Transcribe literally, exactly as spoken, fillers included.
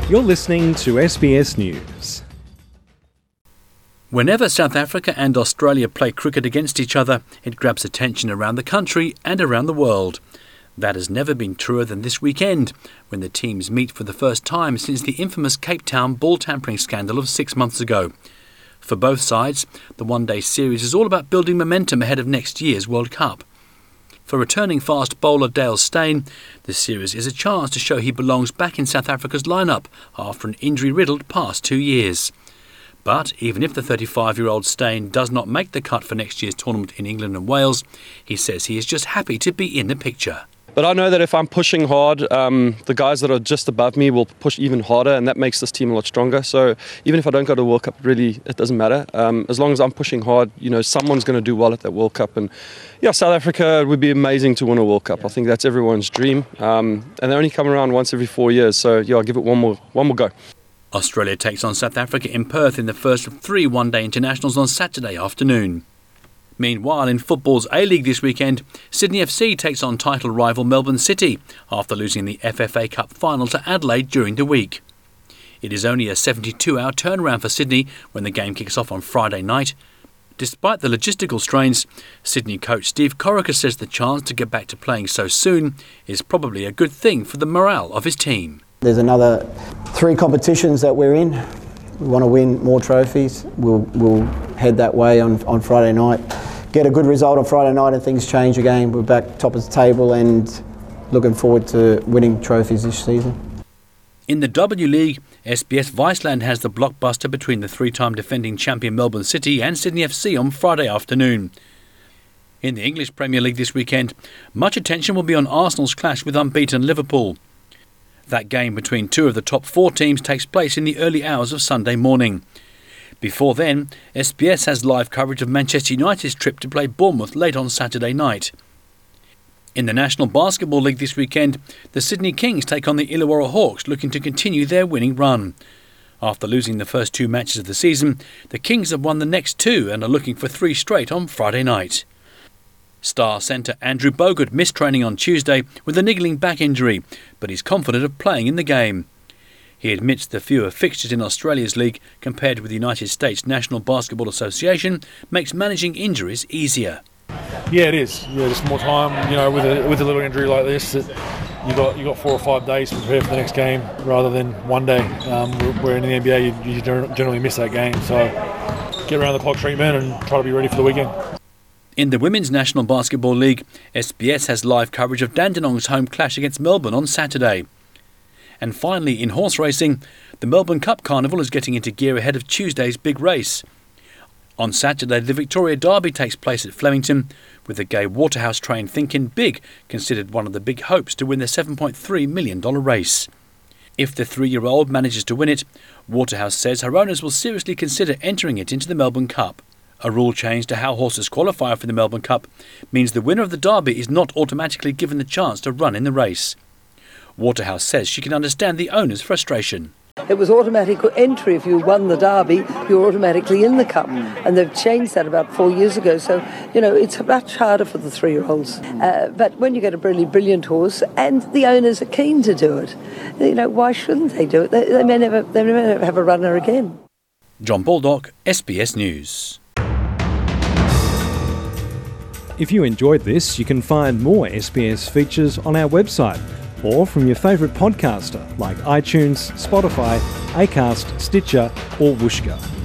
You're listening to S B S News. Whenever South Africa and Australia play cricket against each other, it grabs attention around the country and around the world. That has never been truer than this weekend, when the teams meet for the first time since the infamous Cape Town ball tampering scandal of six months ago. For both sides, the one-day series is all about building momentum ahead of next year's World Cup. For returning fast bowler Dale Steyn, the series is a chance to show he belongs back in South Africa's lineup after an injury-riddled past two years. But even if the thirty-five-year-old Steyn does not make the cut for next year's tournament in England and Wales, he says he is just happy to be in the picture. But I know that if I'm pushing hard, um, the guys that are just above me will push even harder, and that makes this team a lot stronger. So even if I don't go to the World Cup, really, it doesn't matter. Um, as long as I'm pushing hard, you know, someone's going to do well at that World Cup. And yeah, South Africa, it would be amazing to win a World Cup. I think that's everyone's dream. Um, and they only come around once every four years. So yeah, I'll give it one more, one more go. Australia takes on South Africa in Perth in the first of three one-day internationals on Saturday afternoon. Meanwhile, in football's A-League this weekend, Sydney F C takes on title rival Melbourne City after losing the F F A Cup final to Adelaide during the week. It is only a seventy-two hour turnaround for Sydney when the game kicks off on Friday night. Despite the logistical strains, Sydney coach Steve Corica says the chance to get back to playing so soon is probably a good thing for the morale of his team. There's another three competitions that we're in. We want to win more trophies. We'll, we'll head that way on, on Friday night. Get a good result on Friday night and things change again. We're back top of the table and looking forward to winning trophies this season. In the W League, S B S Viceland has the blockbuster between the three-time defending champion Melbourne City and Sydney F C on Friday afternoon. In the English Premier League this weekend, much attention will be on Arsenal's clash with unbeaten Liverpool. That game between two of the top four teams takes place in the early hours of Sunday morning. Before then, S B S has live coverage of Manchester United's trip to play Bournemouth late on Saturday night. In the National Basketball League this weekend, the Sydney Kings take on the Illawarra Hawks, looking to continue their winning run. After losing the first two matches of the season, the Kings have won the next two and are looking for three straight on Friday night. Star centre Andrew Bogut missed training on Tuesday with a niggling back injury, but he's confident of playing in the game. He admits the fewer fixtures in Australia's league compared with the United States National Basketball Association makes managing injuries easier. Yeah, it is. Yeah, just more time. You know, with a with a little injury like this, that you got you got four or five days to prepare for the next game rather than one day. Um, where in the N B A you, you generally miss that game. So get around the clock treatment and try to be ready for the weekend. In the Women's National Basketball League, S B S has live coverage of Dandenong's home clash against Melbourne on Saturday. And finally, in horse racing, the Melbourne Cup Carnival is getting into gear ahead of Tuesday's big race. On Saturday, the Victoria Derby takes place at Flemington, with the Gay Waterhouse train Thinking Big considered one of the big hopes to win the seven point three million dollars race. If the three-year-old manages to win it, Waterhouse says her owners will seriously consider entering it into the Melbourne Cup. A rule change to how horses qualify for the Melbourne Cup means the winner of the Derby is not automatically given the chance to run in the race. Waterhouse says she can understand the owner's frustration. It was automatic entry. If you won the Derby, you were automatically in the Cup. And they've changed that about four years ago. So, you know, it's much harder for the three-year-olds. Uh, but when you get a really brilliant horse and the owners are keen to do it, you know, why shouldn't they do it? They, they may never, they may never have a runner again. John Baldock, S B S News. If you enjoyed this, you can find more S B S features on our website or from your favourite podcaster like iTunes, Spotify, Acast, Stitcher or Whooshkaa.